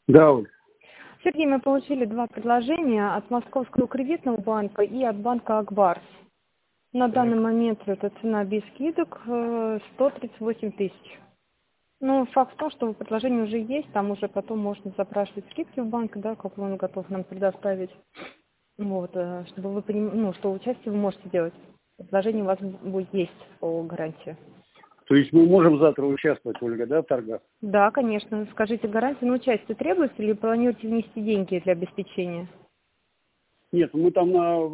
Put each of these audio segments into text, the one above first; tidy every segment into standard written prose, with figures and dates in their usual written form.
Да, Оль. Сергей, мы получили два предложения от Московского кредитного банка и от банка Акбарс. На данный момент эта цена без скидок 138 тысяч. Ну, факт в том, что предложение уже есть, там уже потом можно запрашивать скидки в банк, да, какой он готов нам предоставить. Вот, чтобы вы понимали, ну, что участие вы можете делать. Предложение у вас будет есть по гарантии. То есть мы можем завтра участвовать, Ольга, да, в торгах? Да, конечно. Скажите, гарантия на участие требуется или планируете внести деньги для обеспечения? Нет, мы там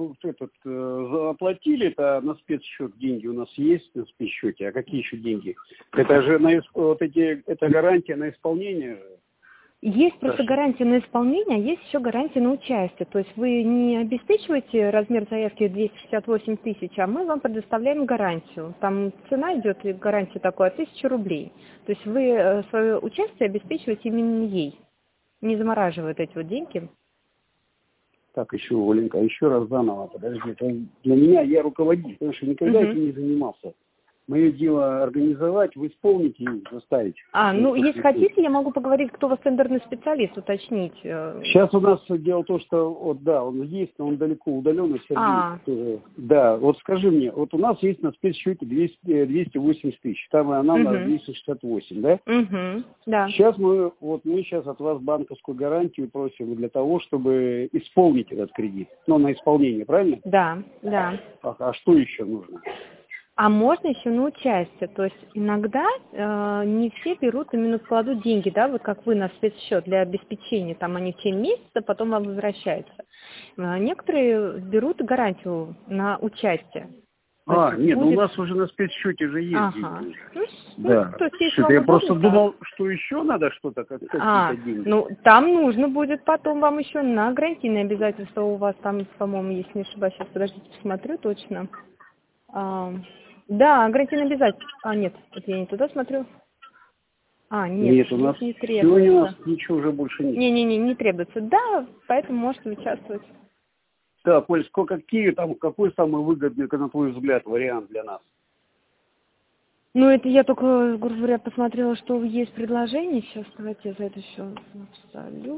оплатили это на спецсчет, деньги у нас есть на спецсчете, а какие еще деньги? Это же это гарантия на исполнение же. Есть просто гарантия на исполнение, а есть еще гарантия на участие. То есть вы не обеспечиваете размер заявки 268 тысяч, а мы вам предоставляем гарантию. Там цена идет, гарантия такой, 1000 рублей. То есть вы свое участие обеспечиваете именно ей, не замораживая вот эти вот деньги. Так, еще, Оленька, еще раз заново, подожди. Это для меня, я руководитель, потому что никогда этим не занимался. Мое дело организовать, вы исполните и заставить. Ну, если хотите, я могу поговорить, кто у вас тендерный специалист, уточнить. Сейчас у нас дело в том, что, вот да, он есть, но он далеко удаленно, Сергей. Да, вот скажи мне, вот у нас есть на спецсчете 280 тысяч, там и она на 268, да? Да. Сейчас мы сейчас от вас банковскую гарантию просим для того, чтобы исполнить этот кредит. Ну, на исполнение, правильно? Да, да. А что еще нужно? А можно еще на участие. То есть иногда не все берут, именно кладут деньги, да, вот как вы на спецсчет для обеспечения, там они в течение месяца, потом вам возвращаются. Некоторые берут гарантию на участие. Нет, у нас уже на спецсчете же есть деньги. Да. То есть, я просто думал, что еще надо что-то, какие-то деньги. Ну, там нужно будет потом вам еще на гарантийные обязательства у вас там, по-моему, если не ошибаюсь, сейчас, подождите, посмотрю точно. Да, гарантийные обязательства. Нет, это я не туда смотрю. Нет, у нас не требуется. Сегодня у нас ничего уже больше нет. Не требуется. Да, поэтому можете участвовать. Да, Поль, какой самый выгодный, на твой взгляд, вариант для нас? Ну, это я только, грубо говоря, посмотрела, что есть предложение. Сейчас давайте я зайду еще в Абсолют.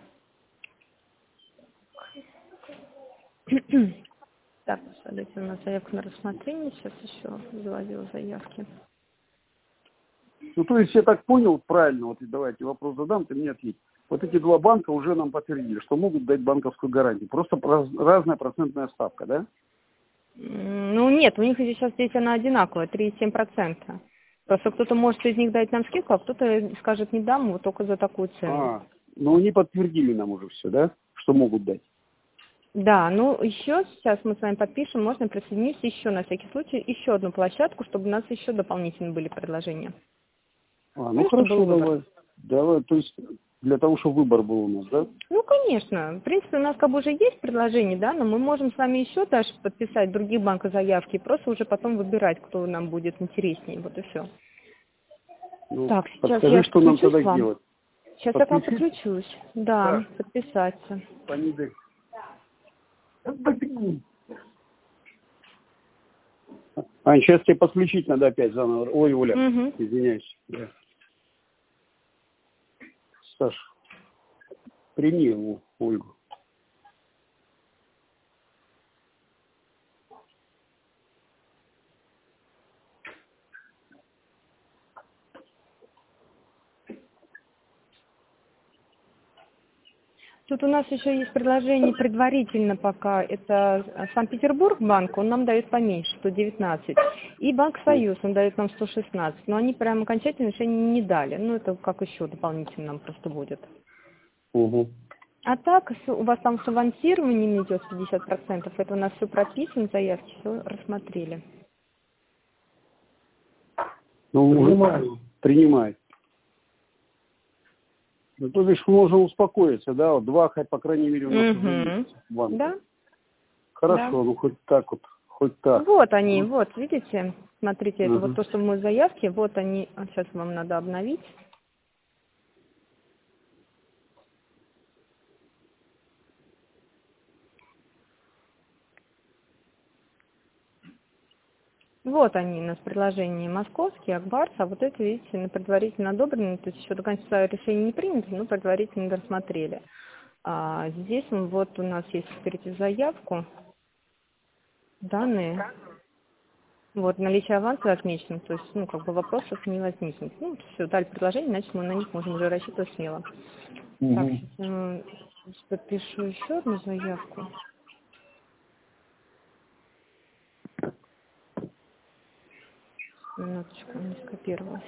Так, Абсолют, у нас заявка на рассмотрение. Сейчас еще заводила заявки. Ну, то есть я так понял правильно, вот давайте вопрос задам, ты мне ответь. Вот эти два банка уже нам подтвердили, что могут дать банковскую гарантию. Просто разная процентная ставка, да? Ну, нет, у них здесь она одинаковая, 3,7%. Просто кто-то может из них дать нам скидку, а кто-то скажет, не дам, вот только за такую цену. Но они подтвердили нам уже все, да? Что могут дать. Да, ну еще сейчас мы с вами подпишем, можно присоединиться еще на всякий случай, еще одну площадку, чтобы у нас еще дополнительно были предложения. Ну хорошо, давай, то есть для того, чтобы выбор был у нас, да? Ну, конечно. В принципе, у нас как бы уже есть предложение, да, но мы можем с вами еще дальше подписать других банков заявки, просто уже потом выбирать, кто нам будет интереснее, вот и все. Так, сейчас я что нам тогда делать? Сейчас я к вам подключусь. Да, подписаться. Сейчас тебе подключить надо опять заново. Ой, Оля, извиняюсь. Да. Саш, прими его, Ольгу. Тут у нас еще есть предложение предварительно пока. Это Санкт-Петербург банк, он нам дает поменьше, 119. И Банк Союз, он дает нам 116. Но они прям окончательное решение не дали. Ну, это как еще дополнительно нам просто будет. А так, у вас там с авансированием идет 50%. Это у нас все прописано, заявки, все рассмотрели. Ну, принимает. Ну, то бишь, можно успокоиться, да? Вот два, по крайней мере, у нас уже есть банки. Да. Хорошо, да. Ну хоть так вот, хоть так. Вот они, вот, видите? Смотрите, это вот то, что мы заявки, вот они, сейчас вам надо обновить. Вот они у нас предложения московские, Акбарс, а вот эти, видите, на предварительно одобрены, то есть еще до конца решения не принято, но предварительно рассмотрели. А здесь вот у нас есть, смотрите, заявку, данные, вот наличие аванса отмечено, то есть, ну, как бы вопросов не возникнет. Ну, все, дали предложение, значит, мы на них можем уже рассчитывать смело. Так, сейчас подпишу еще одну заявку. Минуточку, не скопировалась.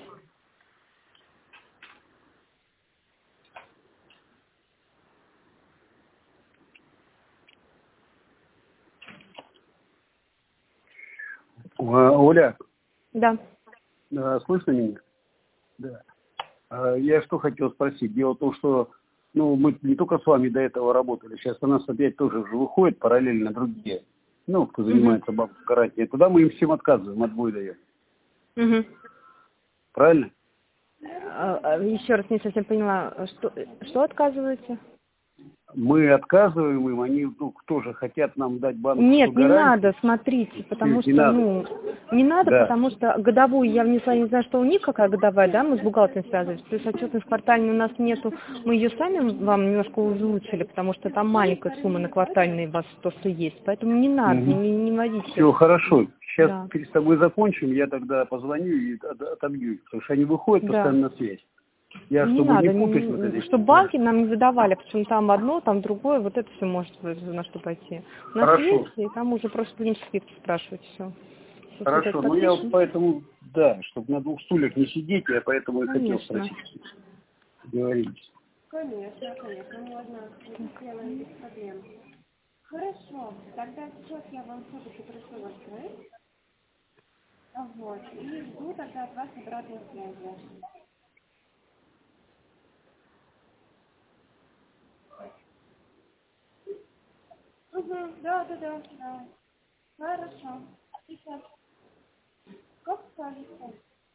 Оля, Да. слышно меня? Да. Я что хотел спросить. Дело в том, что ну, мы не только с вами до этого работали, сейчас у нас опять тоже уже выходят параллельно другие, ну, кто занимается бабкой. Туда мы им всем отказываем, отбой даем. Правильно? Еще раз не совсем поняла, что отказываете? Мы отказываем им, они тоже хотят нам дать банковскую Нет, не гарантию. надо, смотрите, потому что, надо. ну, не надо, Да. потому что годовую я внесла, я не знаю, что у них какая годовая, да, мы с бухгалтером связывались, то есть отчетность квартальная у нас нету, мы ее сами вам немножко озвучили, потому что там маленькая сумма на квартальные у вас то, что есть, поэтому не надо, не вводите. Все, хорошо, сейчас Да. с тобой закончим, я тогда позвоню и отобью их, потому что они выходят постоянно на связь. Я, не чтобы надо, не путать вот это. чтобы банки нам не выдавали, почему там одно, там другое, вот это все может на что пойти. У нас есть, и там уже просто будем скидки спрашивать, все. Хорошо, ну я вот поэтому, да, чтобы на двух стульях не сидеть, я поэтому и хотел спросить. Договорились. Конечно, можно сделаем без проблем. Хорошо, тогда сейчас я вам все-таки прошу открыть. Вот, и жду тогда от вас обратной связи. Да. Хорошо. Сейчас. Как скажете?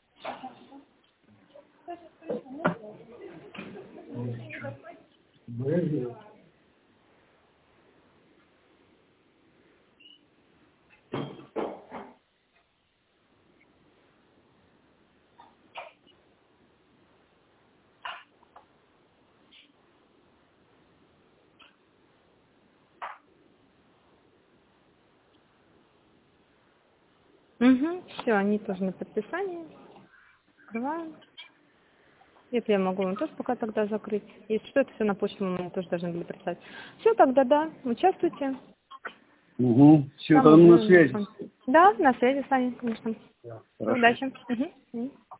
Все, они тоже на подписании. Открываем. Это я могу вам тоже пока тогда закрыть. Если что, это все на почту мы тоже должны были прислать. Все, тогда да, участвуйте. Все, тогда на связи. Да, на связи с вами, конечно. Хорошо. Удачи.